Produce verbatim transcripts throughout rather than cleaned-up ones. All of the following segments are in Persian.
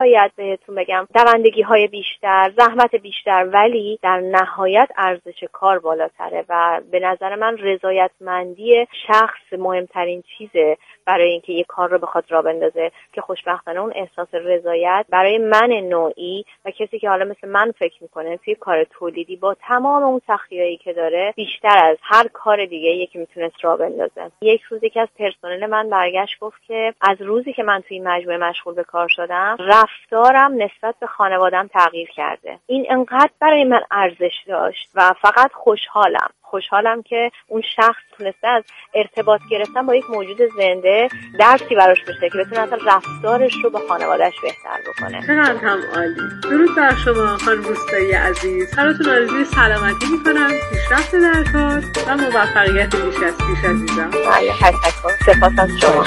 نهایت بهتون بگم دوندگی های بیشتر، زحمت بیشتر، ولی در نهایت ارزش کار بالاتره و به نظر من رضایتمندی شخص مهمترین چیزه برای اینکه یه کار رو بخواد راه بندازه، که خوشبختانه اون احساس رضایت برای من نوعی و کسی که حالا مثل من فکر میکنه توی کار تولیدی با تمام اون سختیایی که داره بیشتر از هر کار دیگه یکی میتونه راه بندازه. یک روز یکی از پرسنل من برگشت گفت که از روزی که من توی مجموعه مشغول به کار شدم رفتارم نسبت به خانواده‌ام تغییر کرده. این انقدر برای من ارزش داشت و فقط خوشحالم خوشحالم که اون شخص تونسته از ارتباط گرفتن با یک موجود زنده درسی براش بشه که بتونه اصلا رفتارش رو با خانواده‌اش بهتر بکنه. چقدر هم عالی. درود بر شما خانم روستایی عزیز. براتون آرزوی سلامتی می‌کنم، پیشرفت در کار و موفقیت بیش از پیش عزیزم. بله، تشکر. سپاس از شما.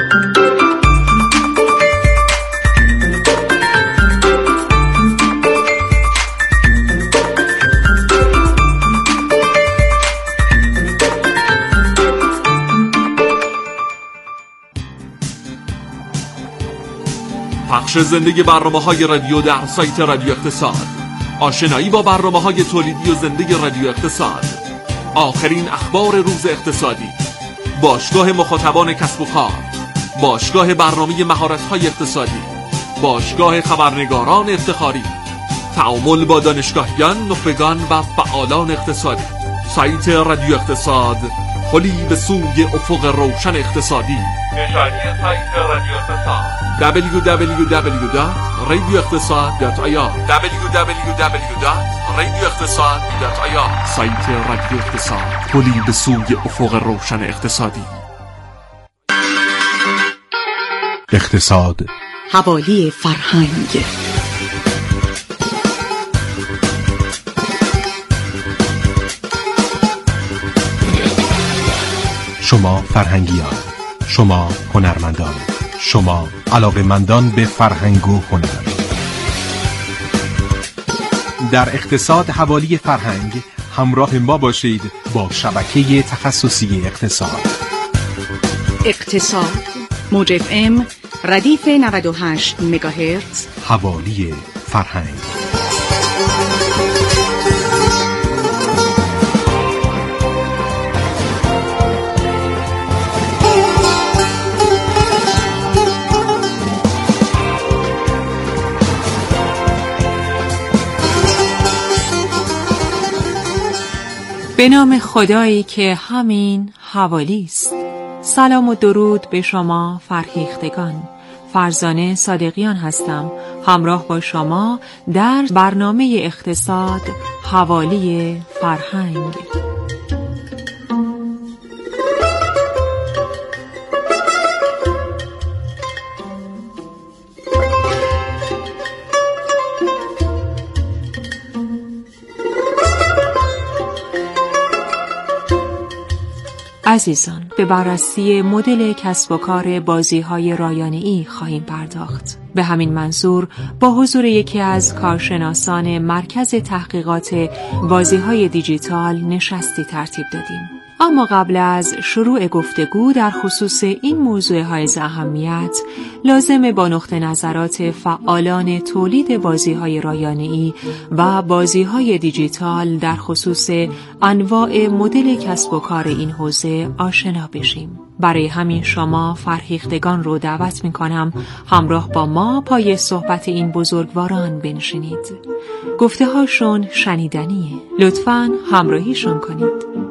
پخش زندگی برنامه‌های رادیو در سایت رادیو اقتصاد، آشنایی با برنامه‌های تولیدی و زندگی رادیو اقتصاد، آخرین اخبار روز اقتصادی، باشگاه مخاطبان کسب و کار، باشگاه برنامه مهارت‌های اقتصادی، باشگاه خبرنگاران افتخاری، تعامل با دانشگاهیان، نخبگان و فعالان اقتصادی. سایت رادیو اقتصاد، پلی به سوی افق روشن اقتصادی. نشانی سایت رادیو اقتصاد دبلیو دبلیو دبلیو دات رادیو اقتصاد دات آی آر دبلیو دبلیو دبلیو دات رادیو اقتصاد دات آی آر. سایت رادیو اقتصاد، پلی به سوی افق روشن اقتصادی. اقتصاد حوالی فرهنگ. شما فرهنگیان، شما هنرمندان، شما علاقه‌مندان به فرهنگ و هنر. در اقتصاد حوالی فرهنگ همراه ما باشید با شبکه تخصصی اقتصاد. اقتصاد موج اف ام ردیف نود و هشت مگاهرتز حوالی فرهنگ. به نام خدایی که همین حوالی است. سلام و درود به شما فرهیختگان. فرزانه صادقیان هستم، همراه با شما در برنامه اقتصاد حوالی فرهنگ. عزیزان، به بررسی مدل کسب و کار بازی‌های رایانه‌ای خواهیم پرداخت. به همین منظور با حضور یکی از کارشناسان مرکز تحقیقات بازی‌های دیجیتال نشستی ترتیب دادیم. اما قبل از شروع گفتگو در خصوص این موضوع حائز اهمیت، لازمه با نقطه نظرات فعالان تولید بازی‌های رایانه‌ای و بازی‌های دیجیتال در خصوص انواع مدل کسب و کار این حوزه آشنا بشیم. برای همین شما فرهیختگان رو دعوت می‌کنم همراه با ما پای صحبت این بزرگواران بنشینید. گفته‌هاشون شنیدنیه. لطفاً همراهیشون کنید.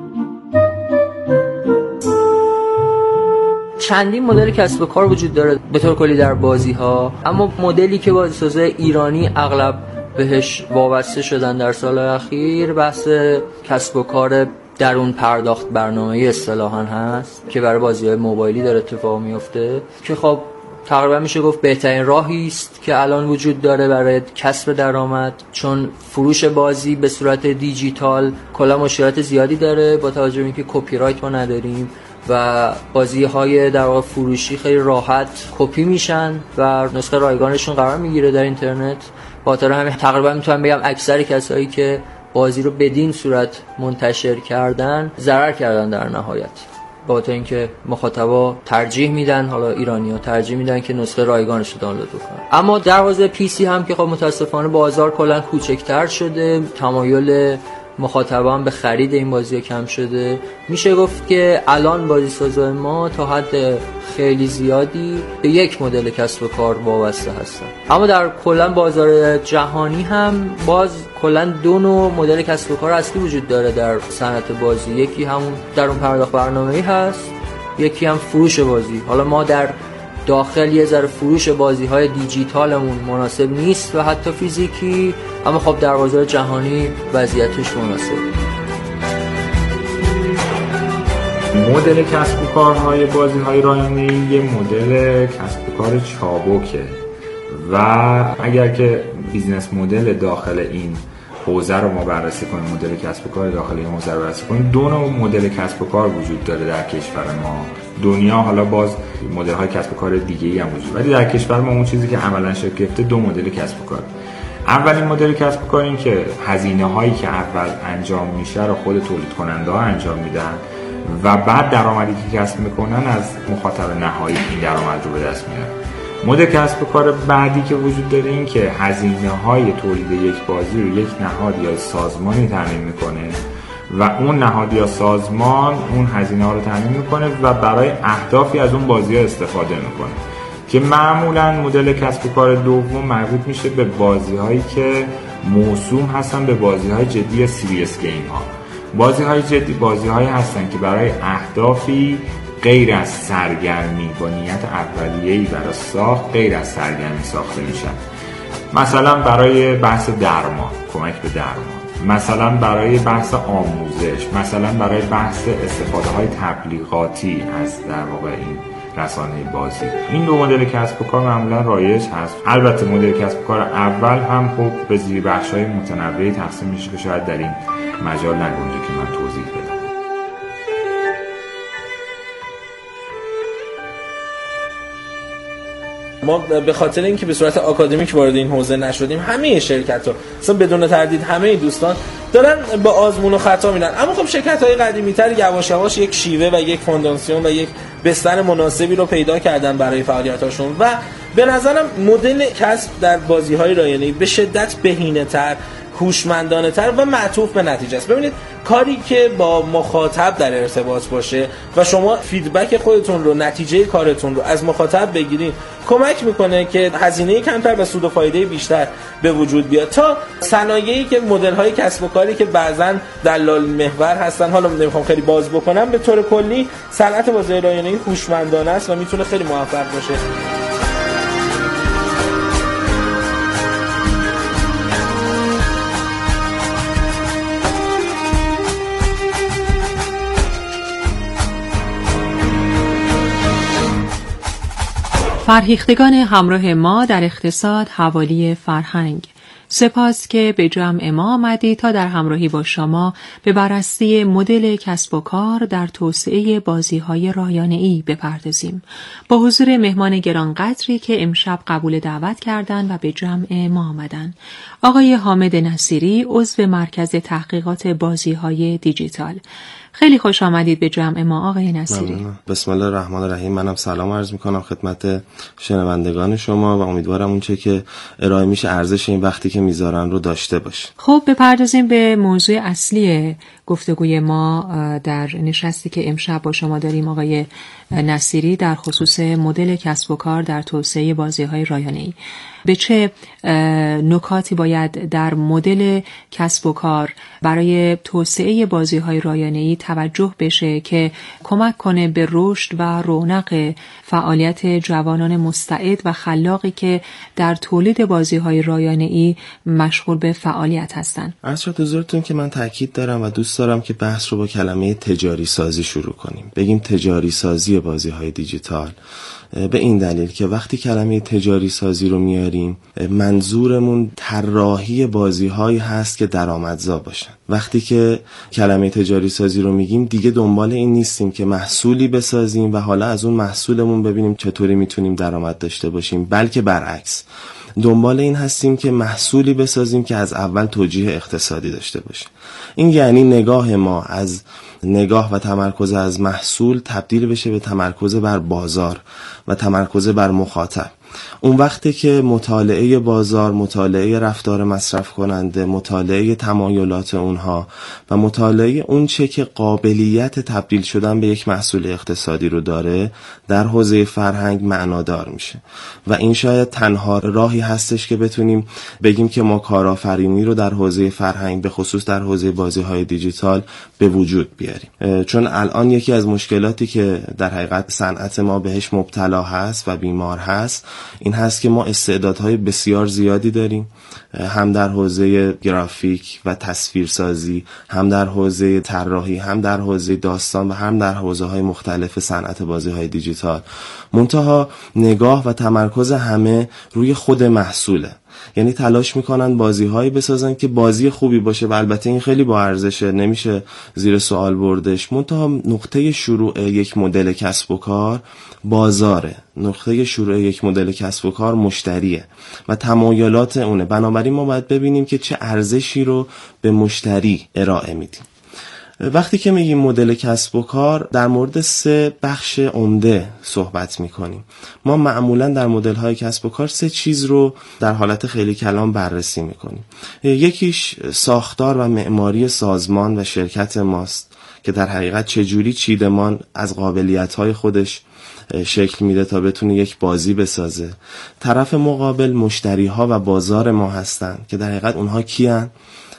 چندین مدل کسب و کار وجود داره به طور کلی در بازی ها، اما مدلی که بازیسازهای ایرانی اغلب بهش وابسته شدن در سال اخیر بحث کسب و کار درون پرداخت برنامه‌ای اصطلاحاً هست که برای بازی‌های موبایلی داره اتفاق میفته، که خب تقریبا میشه گفت بهترین راهی است که الان وجود داره برای کسب درآمد، چون فروش بازی به صورت دیجیتال کلا مشکلات زیادی داره با توجه به اینکه کپی رایت ما نداریم و بازی‌های در واقع فروشی خیلی راحت کپی میشن و نسخه رایگانشون قرار میگیره در اینترنت. با خاطر همین تقریبا میتونم بگم اکثر کسایی که بازی رو بدین صورت منتشر کردن ضرر کردن در نهایت. با اینکه مخاطبا ترجیح میدن، حالا ایرانی‌ها ترجیح میدن که نسخه رایگانش رو دانلود کنن. اما در حوزه پی سی هم که خب متاسفانه بازار کلا کوچکتر شده، تمایل مخاطبان به خرید این بازی کم شده. میشه گفت که الان بازیسازهای ما تا حد خیلی زیادی به یک مدل کسب و کار وابسته هستن. اما در کلا بازار جهانی هم باز کلا دو نوع مدل کسب و کار اصلی وجود داره در صنعت بازی. یکی همون در اون پرداخت برنامه‌ای هست، یکی هم فروش بازی. حالا ما در داخل یه ذره فروش بازی‌های دیجیتالمون مناسب نیست و حتی فیزیکی، اما خب در بازار جهانی وضعیتش مناسبه. مدل کسب و کارهای بازی‌های رایانه‌ای یه مدل کسب و کار چابکه و اگر که بیزنس مدل داخل این حوزه رو ما بررسی کنیم، مدل کسب و کار داخل این حوزه رو بررسی کنیم، دو نوع مدل کسب و کار وجود داره در کشور ما. دنیا حالا باز مدل های کسب و کار دیگه‌ای هم وجود، ولی در کشور ما اون چیزی که عملاً شکل گرفته دو مدل کسب و کار. اولین مدل کسب و کار این که هزینه هایی که اول انجام میشه رو خود تولید کننده ها انجام میدن و بعد درآمدی که کسب میکنن از مخاطب نهایی این درآمد رو به دست میارن. مدل کسب و کار بعدی که وجود داره این که هزینه های تولید یک بازی رو یک نهاد یا سازمانی تامین میکنه و اون نهاد یا سازمان اون هزینه ها رو تامین میکنه و برای اهدافی از اون بازی ها استفاده میکنه، که معمولا مدل کسب و کار دوم مربوط میشه به بازی هایی که موسوم هستن به بازی های جدی سیریس گیم ها. بازی های جدی بازی هایی هستن که برای اهدافی غیر از سرگرمی با نیت اولیه‌ای برای ساخت غیر از سرگرمی ساخته میشن. مثلا برای بحث درمان، کمک به درمان، مثلا برای بحث آموزش، مثلا برای بحث استفاده های تبلیغاتی از در واقع این رسانه بازی. این دو مدل کسب و کار معمولا رایج هست. البته مدل کسب و کار اول هم خب به زیر بخش های متنوعی تقسیم میشه که شاید در این مجال نگنجه که من توضیح بدم. ما به خاطر اینکه به صورت آکادمیک وارد این حوزه نشدیم، همه شرکت‌ها اصلا بدون تردید همه دوستان دارن با آزمون و خطا میرن. اما خب شرکت‌های قدیمی‌تر یواش یواش یک شیوه و یک فونداسیون و یک بستر مناسبی رو پیدا کردن برای فعالیتاشون و به نظرم مدل کسب در بازی‌های رایانه‌ای به شدت بهینه‌تر، هوشمندانه‌تر و معطوف به نتیجه است. ببینید کاری که با مخاطب در ارتباط باشه و شما فیدبک خودتون رو، نتیجه کارتون رو از مخاطب بگیرید، کمک میکنه که هزینه کمتر و سود و فایده بیشتر به وجود بیاد تا صنایعی که مدل‌های کسب و کاری که بعضاً دلال محور هستن. حالا نمیخوام خیلی باز بکنم، به طور کلی صنعت بازی رایانه‌ای هوشمندانه است و میتونه خیلی موفق باشه. فرهیختگان همراه ما در اقتصاد حوالی فرهنگ، سپاس که به جمع ما آمدید تا در همراهی با شما به بررسی مدل کسب و کار در توسعه بازی‌های رایانه‌ای بپردازیم، با حضور مهمان گرانقدری که امشب قبول دعوت کردند و به جمع ما آمدند. آقای حامد نصیری، عضو مرکز تحقیقات بازی‌های دیجیتال. خیلی خوش آمدید به جمع ما آقای نصیری. ممنون. بسم الله الرحمن الرحیم. منم سلام عرض میکنم خدمت شنوندگان شما و امیدوارم اونچه که ارائه میشه ارزش این وقتی که میذارن رو داشته باشه. خب بپردازیم به موضوع اصلی گفتگوی ما در نشستی که امشب با شما داریم آقای نصیری، در خصوص مدل کسب و کار در توسعه بازی‌های رایانه‌ای. به چه نکاتی باید در مدل کسب و کار برای توسعه بازی‌های رایانه‌ای توجه بشه که کمک کنه به رشد و رونق فعالیت جوانان مستعد و خلاقی که در تولید بازی‌های رایانه‌ای مشغول به فعالیت هستند؟ عرض شد حضورتون که من تاکید دارم و دوست دارم که بحث رو با کلمه تجاری سازی شروع کنیم. بگیم تجاری سازی بازی‌های دیجیتال، به این دلیل که وقتی کلمه تجاری سازی رو میاریم منظورمون طراحی بازی‌هایی هست که درآمدزا باشن. وقتی که کلمه تجاری سازی رو میگیم دیگه دنبال این نیستیم که محصولی بسازیم و حالا از اون محصولمون ببینیم چطوری میتونیم درآمد داشته باشیم، بلکه برعکس دنبال این هستیم که محصولی بسازیم که از اول توجیه اقتصادی داشته باشه. این یعنی نگاه ما از نگاه و تمرکز از محصول تبدیل بشه به تمرکز بر بازار و تمرکز بر مخاطب. اون وقتی که مطالعه بازار، مطالعه رفتار مصرف کننده، مطالعه تمایلات اونها و مطالعه اون چه که قابلیت تبدیل شدن به یک محصول اقتصادی رو داره در حوزه فرهنگ معنادار میشه و این شاید تنها راهی هستش که بتونیم بگیم که ما کارآفرینی رو در حوزه فرهنگ به خصوص در حوزه بازی‌های دیجیتال به وجود بیاریم. چون الان یکی از مشکلاتی که در حقیقت صنعت ما بهش مبتلا هست و بیمار هست این هست که ما استعدادهای بسیار زیادی داریم، هم در حوزه گرافیک و تصویرسازی، هم در حوزه طراحی، هم در حوزه داستان و هم در حوزه‌های مختلف صنعت بازی‌های دیجیتال. منتها نگاه و تمرکز همه روی خود محصوله. یعنی تلاش میکنن بازی‌هایی بسازن که بازی خوبی باشه و البته این خیلی با ارزشه، نمیشه زیر سوال بردش. منتها نقطه شروع یک مدل کسب و کار بازاره، نقطه شروع یک مدل کسب و کار مشتریه و تمایلات اونه. بنابراین ما باید ببینیم که چه ارزشی رو به مشتری ارائه میدیم. وقتی که میگیم مدل کسب و کار در مورد سه بخش عمده صحبت میکنیم. ما معمولا در مدل های کسب و کار سه چیز رو در حالت خیلی کلام بررسی میکنیم. یکیش ساختار و معماری سازمان و شرکت ماست که در حقیقت چجوری چیدمان از قابلیت های خودش شکل میده تا بتونه یک بازی بسازه. طرف مقابل مشتری ها و بازار ما هستن که در حقیقت اونها کیان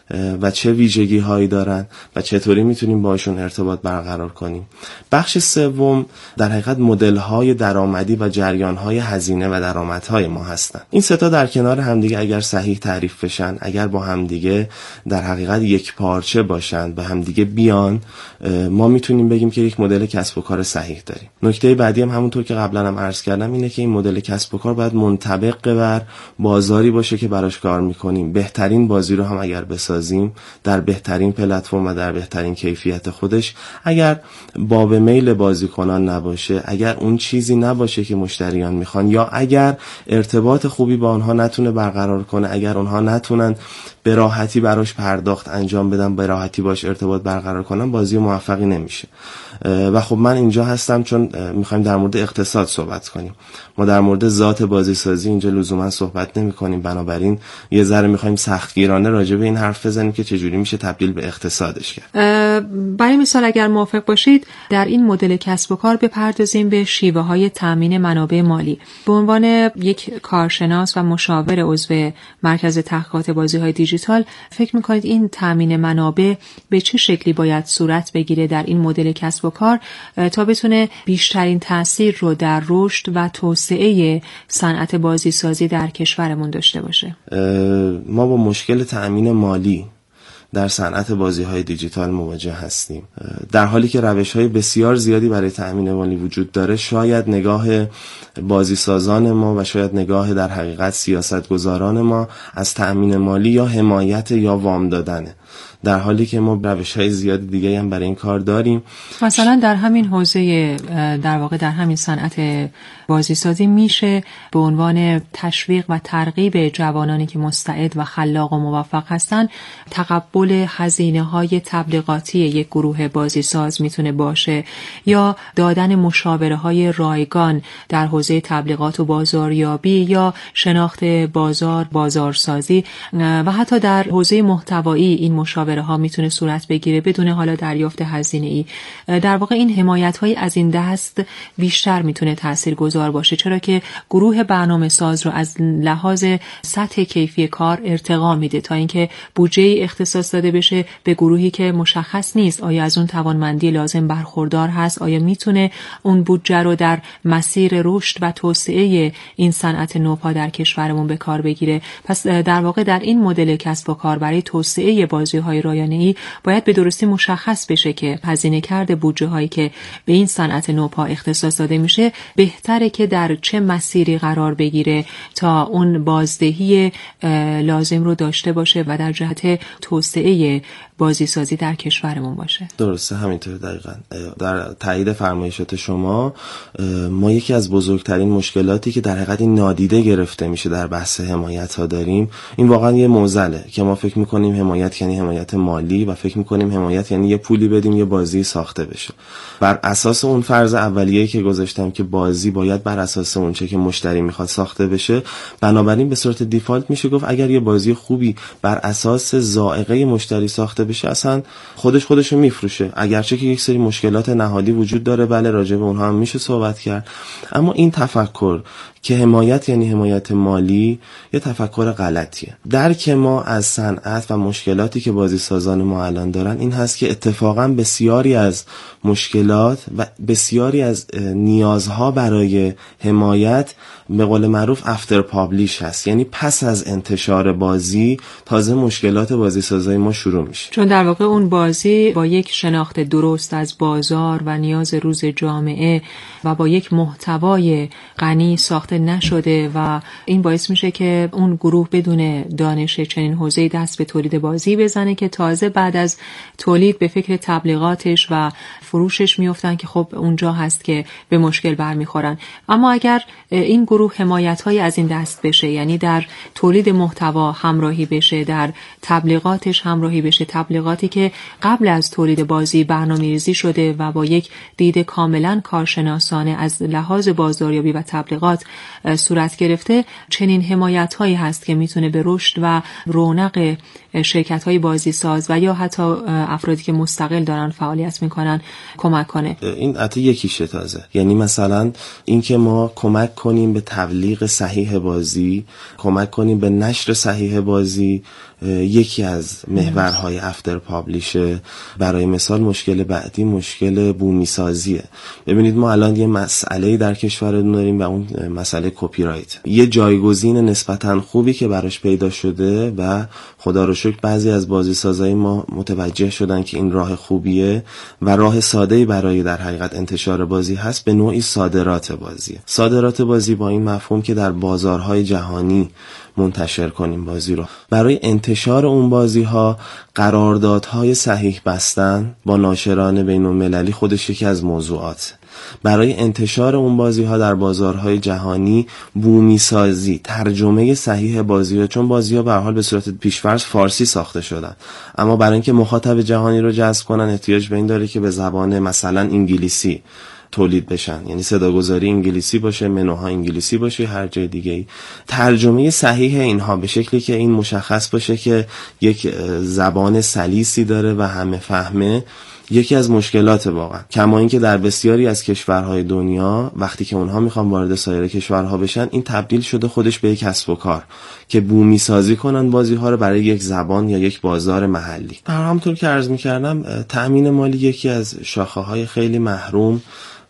و چه ویژگی هایی دارن و چطوری میتونیم باشون ارتباط برقرار کنیم. بخش سوم در حقیقت مدل های درآمدی و جریان های هزینه و درآمدهای ما هستن. این سه تا در کنار همدیگه اگر صحیح تعریف بشن، اگر با همدیگه در حقیقت یک پارچه باشن، به همدیگه بیان، ما میتونیم بگیم که یک مدل کسب و کار صحیح داریم. نکته بعدی هم همونطور که قبلا هم عرض کردم اینه که این مدل کسب و کار باید منطبق بر بازاری باشه که براش کار میکنیم. بهترین بازی رو هم اگر بسازیم در بهترین پلتفرم و در بهترین کیفیت خودش، اگر باب میل بازیکنان نباشه، اگر اون چیزی نباشه که مشتریان میخوان، یا اگر ارتباط خوبی با آنها نتونه برقرار کنه، اگر اونها نتونن به راحتی براش پرداخت انجام بدن، به راحتی باش ارتباط برقرار کنن، بازی موفقی نمیشه. و خب من اینجا هستم چون میخوایم در مورد اقتصاد صحبت کنیم. ما در مورد ذات بازی سازی اینجا لزوما صحبت نمی کنیم. بنابراین یه ذره میخوایم سختگیرانه راجع به این حرف بزنیم که چجوری میشه تبدیل به اقتصادش کرد. برای مثال اگر موافق باشید در این مدل کسب و کار بپردازیم به شیوه های تامین منابع مالی. به عنوان یک کارشناس و مشاور عضو مرکز تحقیقات بازی های دیجیتال فکر میکنید این تامین منابع به چه شکلی باید صورت بگیره در این مدل کسب و کار تا بتونه بیشترین تأثیر رو در رشد و توسعه صنعت بازی سازی در کشورمون داشته باشه؟ ما با مشکل تأمین مالی در صنعت بازی‌های دیجیتال مواجه هستیم. در حالی که روش‌های بسیار زیادی برای تأمین مالی وجود داره، شاید نگاه بازیسازان ما و شاید نگاه در حقیقت سیاستگزاران ما از تأمین مالی یا حمایت یا وام دادنه، در حالی که ما روش‌های زیادی دیگه هم برای این کار داریم. مثلا در همین حوزه، در واقع در همین صنعت بازیسازی میشه به عنوان تشویق و ترغیب جوانانی که مستعد و خلاق و موفق هستن تقبل هزینه‌های تبلیغاتی یک گروه بازیساز میتونه باشه، یا دادن مشاوره‌های رایگان در حوزه تبلیغات و بازاریابی یا شناخت بازار، بازارسازی و حتی در حوزه محتوایی این مشاوره ها میتونه صورت بگیره بدون حالا دریافت هزینه ای. در واقع این حمایت های از این دست بیشتر میتونه تاثیرگذار باشه، چرا که گروه برنامه ساز رو از لحاظ سطح کیفی کار ارتقا میده تا اینکه بودجه اختصاص داده بشه به گروهی که مشخص نیست آیا از اون توانمندی لازم برخوردار هست، آیا میتونه اون بودجه رو در مسیر رشد و توسعه این صنعت نوپا در کشورمون به کار بگیره. پس در واقع در این مدل کسب و کار برای توسعه باز بازی‌های رایانه‌ای باید به درستی مشخص بشه که هزینه کرده بودجه‌هایی که به این صنعت نوپا اختصاص داده میشه بهتره که در چه مسیری قرار بگیره تا اون بازدهی لازم رو داشته باشه و در جهت توسعه بازیسازی در کشورمون باشه. درسته، همینطور. دقیقاً در تایید فرمایشات شما، ما یکی از بزرگترین مشکلاتی که در حقیقت این نادیده گرفته میشه در بحث حمایت ها داریم، این واقعا یه معضله که ما فکر میکنیم حمایت یعنی حمایت مالی و فکر میکنیم حمایت یعنی یه پولی بدیم یه بازی ساخته بشه. بر اساس اون فرض اولیه‌ای که گذاشتم که بازی باید بر اساس اون چه که مشتری میخواد ساخته بشه، بنابراین به صورت دیفالت میشه گفت اگر یه بازی خوبی بر اساس ذائقه مشتری ساخته بشه اصلا خودش خودشو میفروشه. اگرچه که یک سری مشکلات نهادی وجود داره، بله راجع به اونها هم میشه صحبت کرد، اما این تفکر که حمایت یعنی حمایت مالی یه تفکر غلطیه. درک ما از صنعت و مشکلاتی که بازیسازان ما الان دارن این هست که اتفاقا بسیاری از مشکلات و بسیاری از نیازها برای حمایت به قول معروف افتر پابلیش هست، یعنی پس از انتشار بازی تازه مشکلات بازیسازای ما شروع میشه، چون در واقع اون بازی با یک شناخت درست از بازار و نیاز روز جامعه و با یک محتوای غنی ساخته نشده و این باعث میشه که اون گروه بدون دانش چنین حوزه‌ای دست به تولید بازی بزنه که تازه بعد از تولید به فکر تبلیغاتش و فروشش میافتن که خب اونجا هست که به مشکل برمیخورن. اما اگر این گروه حمایت‌های از این دست بشه، یعنی در تولید محتوا همراهی بشه، در تبلیغاتش همراهی بشه، تبلیغاتی که قبل از تولید بازی برنامه‌ریزی شده و با یک دید کاملا کارشناسانه از لحاظ بازاریابی و تبلیغات صورت گرفته، چنین حمایت‌هایی هست که میتونه به رشد و رونق شرکت‌های بازیساز و یا حتی افرادی که مستقل دارن فعالیت میکنن کمک کنه. این حتی یکیشه تازه، یعنی مثلا اینکه ما کمک کنیم به تبلیغ صحیح بازی، کمک کنیم به نشر صحیح بازی، یکی از محورهای افتر پابلیشه. برای مثال مشکل بعدی مشکل بومی سازیه. ببینید ما الان یه مسئله در کشورمون داریم و اون مسئله کپی رایت، یه جایگزین نسبتاً خوبی که براش پیدا شده و خدا رو شکر بعضی از بازیسازای ما متوجه شدن که این راه خوبیه و راه ساده‌ای برای در حقیقت انتشار بازی هست، به نوعی صادرات بازیه. صادرات بازی با این مفهوم که در بازارهای جهانی منتشر کنیم بازی رو. برای انتشار اون بازی ها قراردادهای صحیح بستن با ناشران بین المللی خودش یکی از موضوعات. برای انتشار اون بازی ها در بازارهای جهانی بومی سازی، ترجمه صحیح بازی ها، چون بازی ها به هر حال به صورت پیش‌فرض فارسی ساخته شدن، اما برای اینکه مخاطب جهانی رو جذب کنن احتیاج به این داره که به زبان مثلا انگلیسی تولید بشن، یعنی صداگذاری انگلیسی باشه، منوها انگلیسی باشه، هر جای دیگه ای. ترجمه صحیح اینها به شکلی که این مشخص باشه که یک زبان سلیسی داره و همه فهمه، یکی از مشکلات واقعا. کما اینکه در بسیاری از کشورهای دنیا وقتی که اونها میخوان وارد سایر کشورها بشن، این تبدیل شده خودش به یک کسب و کار که بومی سازی کنن بازی ها رو برای یک زبان یا یک بازار محلی. همونطور که عرض میکردم تأمین مالی یکی از شاخه های خیلی محروم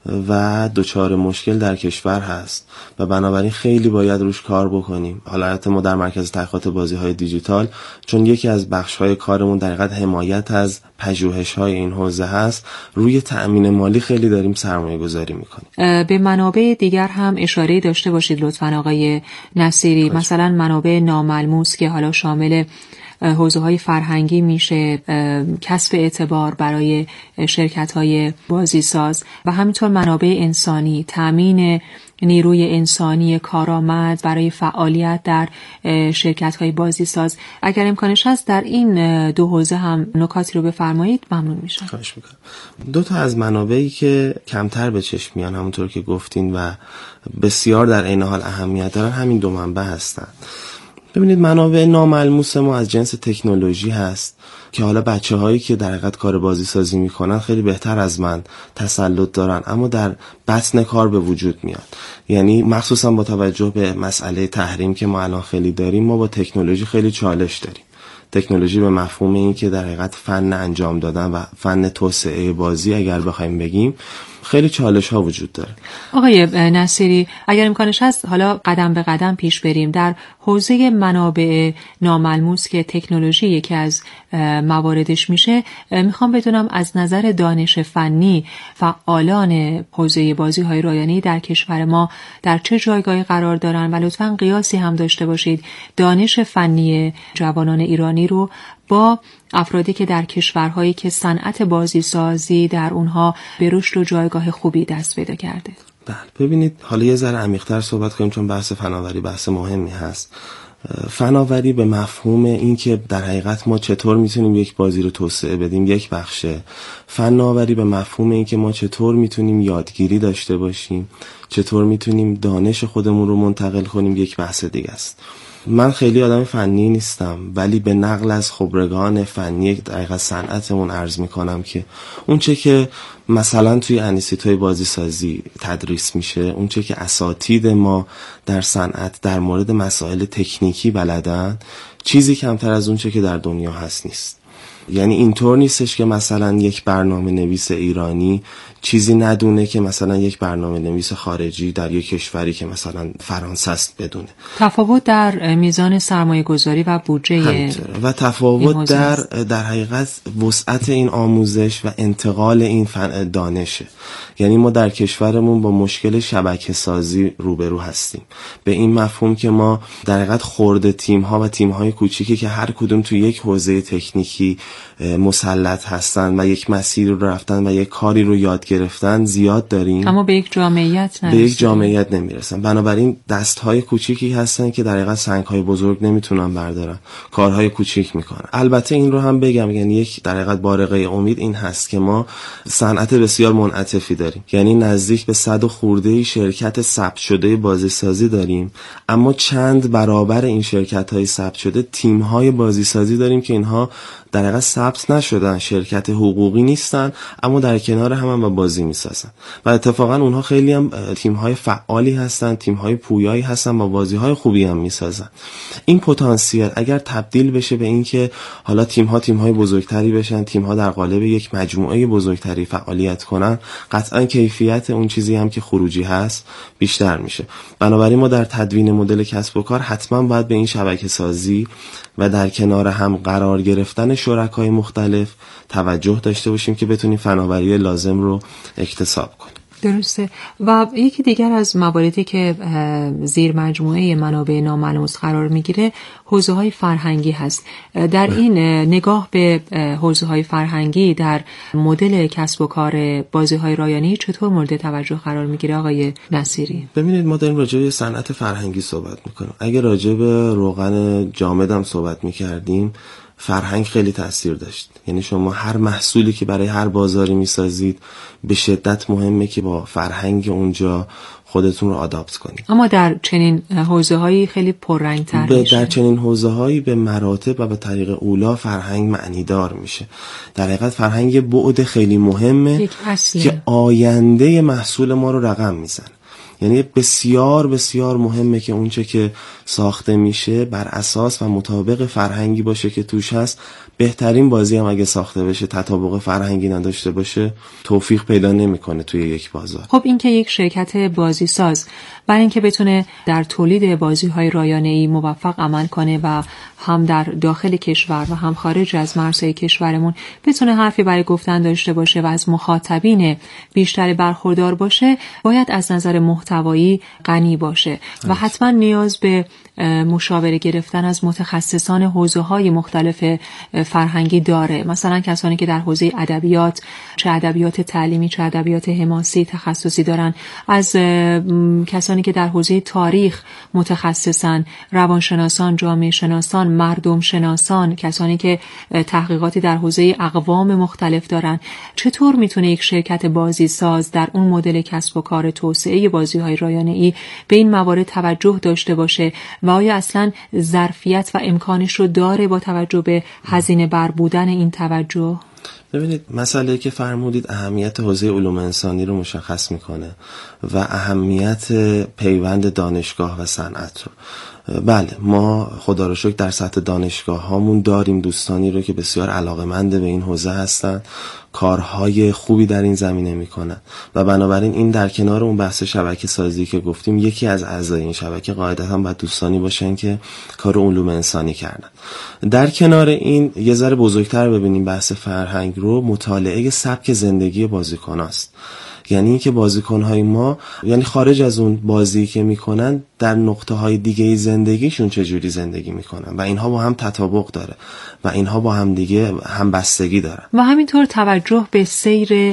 و دچار مشکل در کشور هست و بنابراین خیلی باید روش کار بکنیم. حالا البته ما در مرکز تحقیقات بازی‌های دیجیتال، چون یکی از بخش‌های کارمون در حقیقت حمایت از پژوهش‌های این حوزه هست، روی تأمین مالی خیلی داریم سرمایه‌گذاری می‌کنیم. به منابع دیگر هم اشاره داشته باشید لطفاً آقای نصیری، خوش. مثلا منابع ناملموس که حالا شامل حوزه‌های فرهنگی میشه، کسب اعتبار برای شرکت‌های بازیساز و همینطور منابع انسانی، تامین نیروی انسانی کارآمد برای فعالیت در شرکت‌های بازیساز. اگر امکانش هست در این دو حوزه هم نکاتی رو بفرمایید ممنون میشم. خواهش میکنم. دو تا از منابعی که کمتر به چشم میان همونطور که گفتین و بسیار در عین حال اهمیت دارن همین دو منبع هستن. ببینید منابع ناملموس ما از جنس تکنولوژی هست که حالا بچه هایی که در حقیقت کار بازی سازی میکنن خیلی بهتر از من تسلط دارن، اما در بطن کار به وجود میاد. یعنی مخصوصا با توجه به مسئله تحریم که ما الان خیلی داریم، ما با تکنولوژی خیلی چالش داریم. تکنولوژی به مفهوم این که در حقیقت فن انجام دادن و فن توسعه بازی اگر بخوایم بگیم خیلی چالش ها وجود داره. آقای نصیری، اگر امکانش هست حالا قدم به قدم پیش بریم. در حوزه منابع ناملموس که تکنولوژی یکی از مواردش میشه، میخوام بدونم از نظر دانش فنی فعالان حوزه بازی های رایانه‌ای در کشور ما در چه جایگاهی قرار دارن و لطفاً قیاسی هم داشته باشید دانش فنی جوانان ایرانی رو با افرادی که در کشورهایی که صنعت بازی سازی در اونها به رشد و جایگاه خوبی دست پیدا کرده. بله، ببینید حالا یه ذره عمیق‌تر صحبت کنیم چون بحث فناوری بحث مهمی هست. فناوری به مفهوم این که در حقیقت ما چطور میتونیم یک بازی رو توسعه بدیم یک بخشه. فناوری به مفهوم این که ما چطور میتونیم یادگیری داشته باشیم، چطور میتونیم دانش خودمون رو منتقل کنیم یک بحث دیگه است. من خیلی آدم فنی نیستم ولی به نقل از خبرگان فنی دقیقا صنعتمون عرض میکنم که اون چه که مثلا توی انیستیتوی بازی سازی تدریس میشه، اون چه که اساتید ما در صنعت در مورد مسائل تکنیکی بلدن، چیزی کمتر از اون چه که در دنیا هست نیست. یعنی اینطور نیستش که مثلا یک برنامه نویس ایرانی چیزی ندونه که مثلا یک برنامه نویس خارجی در یک کشوری که مثلا فرانسه است بدونه. تفاوت در میزان سرمایه گذاری و بودجه و تفاوت در در حقیقت وسعت این آموزش و انتقال این فن دانشه. یعنی ما در کشورمون با مشکل شبکه سازی روبرو هستیم، به این مفهوم که ما در حقیقت خرده تیم ها و تیم های کوچیکی که هر کدوم تو یک حوزه تکنیکی مسلط هستن و یک مسیر رو رفتن و یک کاری رو یاد گرفتن زیاد داریم، اما به یک جامعیت به یک جامعیت نمیرسن. بنابراین دستهای کوچیکی هستن که در حقیقت سنگهای بزرگ نمیتونن بردارن، کارهای کوچیک میکنن. البته این رو هم بگم، یعنی یک در حقیقت بارقه امید این هست که ما صنعت بسیار منعطفی داریم، یعنی نزدیک به صد و خورده شرکت ثبت شده بازی سازی داریم، اما چند برابر این شرکت های ثبت شده تیم های بازی سازی داریم که اینها در حقیقت ثبت نشدن، شرکت حقوقی نیستن، اما در کنار هم, هم با بازی میسازن و اتفاقا اونها خیلی هم تیم های فعالی هستن، تیم های پویایی هستن، با بازی های خوبی هم میسازن. این پتانسیل اگر تبدیل بشه به این که حالا تیم ها تیم های بزرگتری بشن، تیم ها در قالب یک مجموعه بزرگتری فعالیت کنن، قطعا کیفیت اون چیزی هم که خروجی هست بیشتر میشه. بنابراین ما در تدوین مدل کسب و کار حتما باید به این شبکه سازی و در کنار هم قرار گرفتن شرکای مختلف توجه داشته باشیم که بتونیم فناوری لازم رو اکتساب کنیم. درسته. و یکی دیگر از مواردی که زیر مجموعه منابع ناملموس قرار میگیره حوزه های فرهنگی هست. در این نگاه به حوزه های فرهنگی در مدل کسب و کار بازی های رایانه‌ای چطور مورد توجه قرار میگیره آقای نصیری؟ ببینید ما داریم راجع به صنعت فرهنگی صحبت میکنیم. اگه راجع به روغن جامد هم صحبت میکردیم، فرهنگ خیلی تأثیر داشت. یعنی شما هر محصولی که برای هر بازاری میسازید به شدت مهمه که با فرهنگ اونجا خودتون رو آداپت کنید. اما در چنین حوزه‌هایی خیلی پررنگ‌تر میشه. در چنین حوزه‌هایی به مراتب و به طریق اولا فرهنگ معنیدار میشه. در حقیقت فرهنگ بعد خیلی مهمه که آینده محصول ما رو رقم میزنه. یعنی بسیار بسیار مهمه که اونچه که ساخته میشه بر اساس و مطابق فرهنگی باشه که توش هست. بهترین بازی هم اگه ساخته بشه تطابق فرهنگی نداشته باشه توفیق پیدا نمیکنه توی یک بازار. خب این که یک شرکت بازی ساز برای اینکه بتونه در تولید بازی های رایانه‌ای موفق عمل کنه و هم در داخل کشور و هم خارج از مرزهای کشورمون بتونه حرفی برای گفتن داشته باشه و از مخاطبین بیشتر برخوردار باشه، باید از نظر محتوایی غنی باشه و حتما نیاز به مشاوره گرفتن از متخصصان حوزه‌های مختلف فرهنگی داره. مثلا کسانی که در حوزه ادبیات، چه ادبیات تعلیمی چه ادبیات حماسی تخصصی دارن، از کسانی که در حوزه تاریخ متخصصن، روانشناسان، جامعه شناسان، مردم شناسان، کسانی که تحقیقاتی در حوزه اقوام مختلف دارن. چطور میتونه یک شرکت بازی ساز در اون مدل کسب و کار توسعه بازی‌های رایانه‌ای به این موارد توجه داشته باشه و آیا اصلا ظرفیت و امکانش رو داره با توجه به هزینه بر بودن این توجه؟ ببینید مسئله که فرمودید اهمیت حوزه علوم انسانی رو مشخص میکنه و اهمیت پیوند دانشگاه و صنعت رو. بله، ما خدا رو شکر در سطح دانشگاه هامون داریم دوستانی رو که بسیار علاقه‌مند به این حوزه هستن، کارهای خوبی در این زمینه میکنن و بنابراین این در کنار اون بحث شبکه سازی که گفتیم، یکی از اعضای این شبکه قاعدتا باید دوستانی باشن که کار علوم انسانی کردن. در کنار این یه ذره بزرگتر ببینیم بحث فرهنگ رو، مطالعه سبک زندگی بازیکناست. یعنی اینکه بازیکن‌های ما، یعنی خارج از اون بازی که میکنن، در نقطه‌های دیگه زندگیشون چجوری زندگی میکنن و اینها با هم تطابق داره و اینها با هم دیگه همبستگی دارن. و همینطور توجه به سیر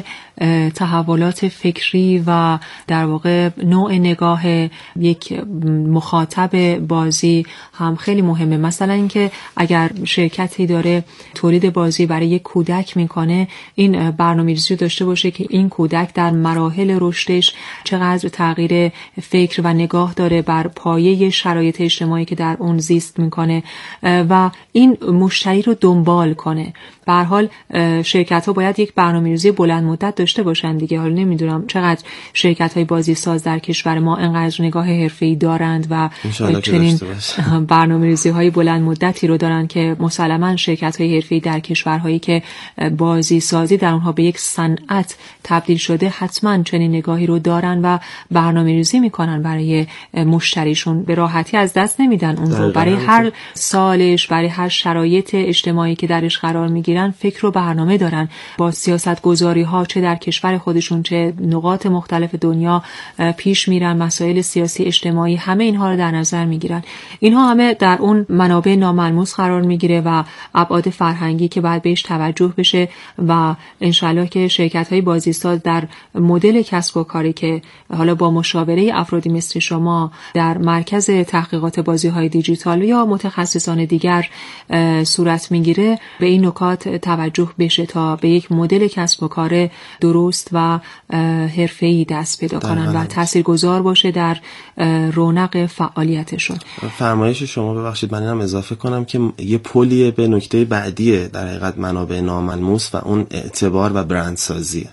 تحولات فکری و در واقع نوع نگاه یک مخاطب بازی هم خیلی مهمه. مثلا اینکه اگر شرکتی داره تولید بازی برای یک کودک میکنه، این برنامه‌ریزی رو داشته باشه که این کودک در مراحل رشدش چقدر تغییر فکر و نگاه داره بر پایه شرایط اجتماعی که در اون زیست میکنه و این مشتری رو دنبال کنه. به هر حال شرکت‌ها باید یک برنامه‌ریزی بلند مدت داشته باشن دیگه. حالا نمیدونم چقدر شرکت‌های بازی ساز در کشور ما انقدر نگاه حرفه‌ای دارند و چنین برنامه‌ریزی‌های بلند مدتی رو دارن که مسلماً شرکت‌های حرفه‌ای در کشورهایی که بازی سازی در اونها به یک صنعت تبدیل شده حتماً چنین نگاهی رو دارن و برنامه‌ریزی میکنن برای مشتریشون. به راحتی از دست نمیدن اون رو. برای هر سالش، برای هر شرایط اجتماعی که درش قرار میگیرن فکر و برنامه دارن. با سیاستگذاری ها چه در کشور خودشون چه نقاط مختلف دنیا پیش میرن، مسائل سیاسی اجتماعی، همه اینها رو در نظر میگیرن. اینها همه در اون منابع ناملموس قرار میگیره و ابعاد فرهنگی که باید بهش توجه بشه و انشالله که شرکت های بازی ساز در مدل کسب و کاری که حالا با مشاوره افرادی مثل شما در مرکز تحقیقات بازی های دیجیتال یا متخصصان دیگر صورت میگیره، به این نکات توجه بشه تا به یک مدل کسب و کار درست و حرفه‌ای دست پیدا کنن و تاثیرگذار باشه در رونق فعالیتشون. فرمایش شما ببخشید من اینم اضافه کنم که یه پلیه به نکته بعدیه در حقیقت منابع ناملموس و اون اعتبار و برندسازیه.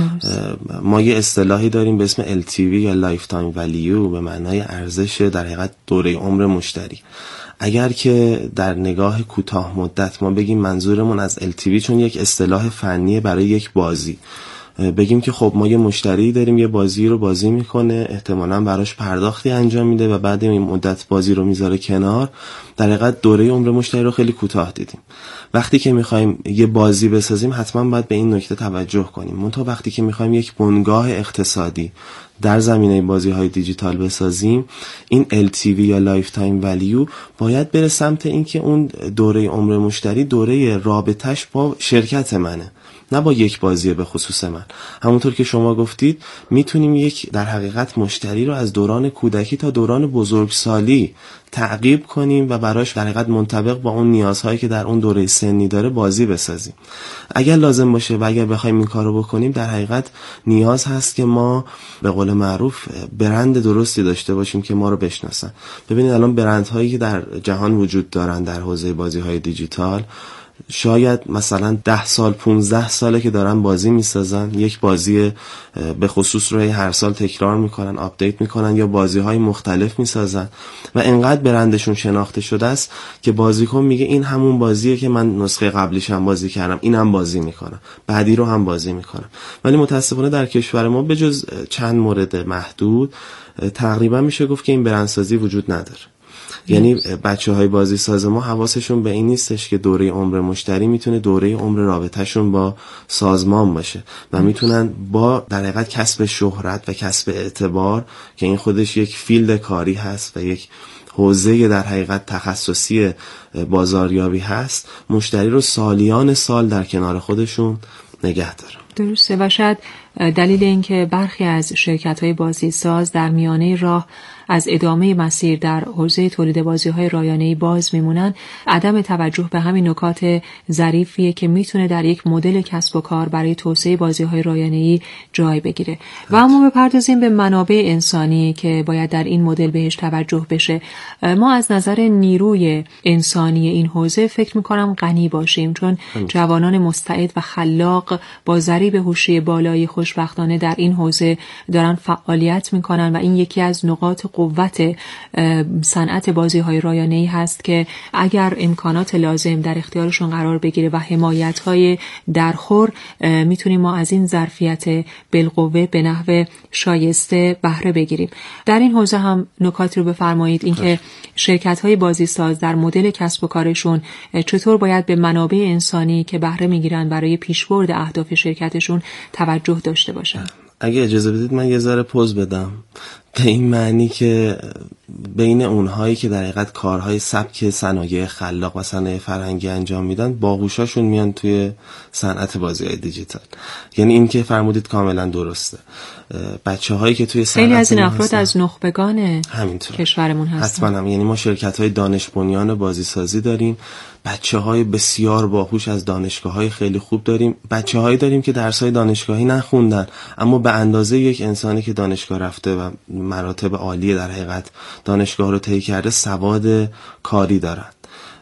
ما یه اصطلاحی داریم به اسم ال تی وی یا لایف تایم ولیو، به معنای ارزش در حقیقت دوره عمر مشتری. اگر که در نگاه کوتاه مدت ما بگیم منظورمون از ال تی وی، چون یک اصطلاح فنیه برای یک بازی، بگیم که خب ما یه مشتری داریم یه بازی رو بازی میکنه، احتمالاً براش پرداختی انجام میده و بعد این مدت بازی رو میذاره کنار، در حقیقت دوره عمر مشتری رو خیلی کوتاه دیدیم. وقتی که میخوایم یه بازی بسازیم حتما باید به این نکته توجه کنیم. منتها وقتی که میخوایم یک بنگاه اقتصادی در زمینه بازی های دیجیتال بسازیم، این ال تی وی یا لایف تایم ولیو باید بره سمت این که اون دوره عمر مشتری دوره رابطش با شرکت منه، نه با یک بازی به خصوص من. همونطور که شما گفتید میتونیم یک در حقیقت مشتری رو از دوران کودکی تا دوران بزرگسالی تعقیب کنیم و براش در حقیقت منطبق با اون نیازهایی که در اون دوره سنی داره بازی بسازیم. اگر لازم باشه و اگر بخوایم این کارو بکنیم، در حقیقت نیاز هست که ما به قول معروف برند درستی داشته باشیم که ما رو بشناسن. ببینید الان برندهایی که در جهان وجود دارن در حوزه بازی‌های دیجیتال، شاید مثلا ده سال پونزده ساله که دارن بازی میسازن، یک بازی به خصوص رو هر سال تکرار میکنن، آپدیت میکنن یا بازی های مختلف میسازن و انقدر برندشون شناخته شده است که بازیکن میگه این همون بازیه که من نسخه قبلیش هم بازی کردم، اینم بازی میکنم، بعدی رو هم بازی میکنم. ولی متاسفانه در کشور ما به جز چند مورد محدود تقریبا میشه گفت که این برندسازی وجود نداره. یعنی بچه های بازی ساز ما حواسشون به این نیستش که دوره عمر مشتری میتونه دوره عمر رابطهشون با سازمان باشه و میتونن با در حقیقت کسب شهرت و کسب اعتبار که این خودش یک فیلد کاری هست و یک حوزه در حقیقت تخصصی بازاریابی هست، مشتری رو سالیان سال در کنار خودشون نگه دارن. درسته و شاید دلیل این که برخی از شرکت‌های بازی ساز در میانه راه از ادامه مسیر در حوزه تولید بازی‌های رایانه‌ای باز میمونن، عدم توجه به همین نکات ظریفیه که میتونه در یک مدل کسب و کار برای توسعه بازی‌های رایانه‌ای جای بگیره. و اما بپردازیم به منابع انسانی که باید در این مدل بهش توجه بشه. ما از نظر نیروی انسانی این حوزه فکر می‌کنم غنی باشیم، چون جوانان مستعد و خلاق با ضریب هوشی بالای خوشبختانه در این حوزه دارن فعالیت می‌کنن و این یکی از نقاط قوت صنعت بازی‌های رایانه‌ای هست که اگر امکانات لازم در اختیارشون قرار بگیره و حمایت‌های درخور، میتونیم ما از این ظرفیت بالقوه به نحو شایسته بهره بگیریم. در این حوزه هم نکاتی رو بفرمایید، اینکه شرکت‌های بازیساز در مدل کسب و کارشون چطور باید به منابع انسانی که بهره میگیرن برای پیشبرد اهداف شرکتشون توجه داشته باشن. اگه اجازه بدید من یه ذره پوز بدم، به این معنی که بین اونهایی که در حقیقت کارهای سبک صنایع خلاق و صنایع فرهنگی انجام میدن، باهوشاشون میان توی صنعت بازی‌های دیجیتال. یعنی این که فرمودید کاملا درسته. بچه‌هایی که توی صنعت خیلی از این افراد از نخبگان همینطور کشورمون هستن. حتما هم. یعنی ما شرکت‌های دانش بنیان بازیسازی داریم، بچه‌های بسیار باهوش از دانشگاه‌های خیلی خوب داریم، بچه‌هایی داریم که درس‌های دانشگاهی نخوندن اما به اندازه یک انسانی که دانشگاه رفته و مراتب عالی در حقیقت دانشگاه رو طی کرده سواد کاری دارن.